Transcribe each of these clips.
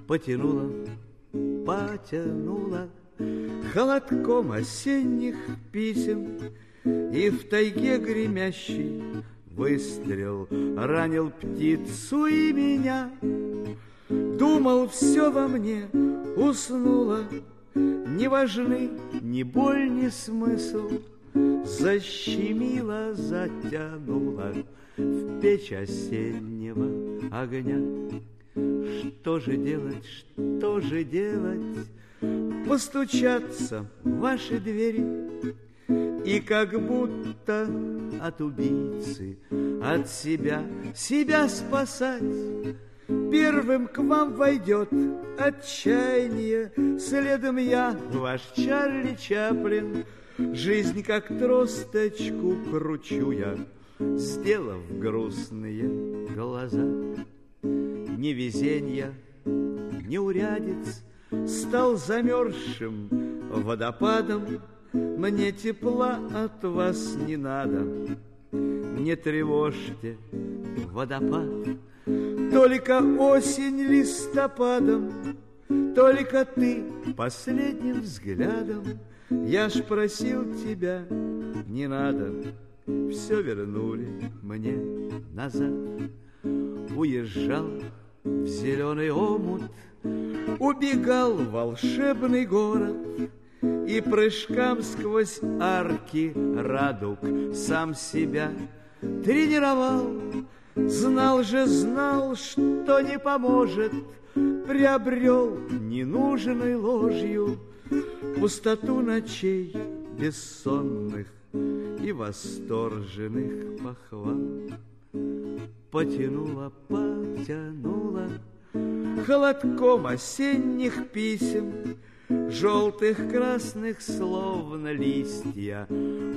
потянула, потянула холодком осенних писем, и в тайге гремящий выстрел ранил птицу и меня. Думал, все во мне уснуло, не важны ни боль, ни смысл. Защемило, затянуло в печь осеннего огня. Что же делать, что же делать? Постучаться в ваши двери и как будто от убийцы, от себя спасать. Первым к вам войдет отчаяние, следом я, ваш Чарли Чаплин. Жизнь как тросточку кручу я, сделав грустные глаза. Невезенья, неурядиц стал замерзшим водопадом. Мне тепла от вас не надо, не тревожьте водопад. Только осень листопадом, только ты последним взглядом. Я ж просил тебя, не надо, все вернули мне назад. Уезжал в зеленый омут, убегал в волшебный город, и прыжкам сквозь арки радуг сам себя тренировал. Знал же, знал, что не поможет, приобрел ненужной ложью пустоту ночей бессонных и восторженных похвал. Потянула, потянула холодком осенних писем, желтых, красных, словно листья,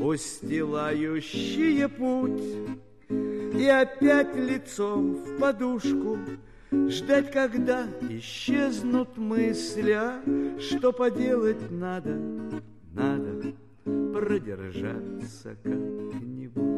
устилающие путь. И опять лицом в подушку ждать, когда исчезнут мысли. А что поделать надо, надо продержаться как-нибудь.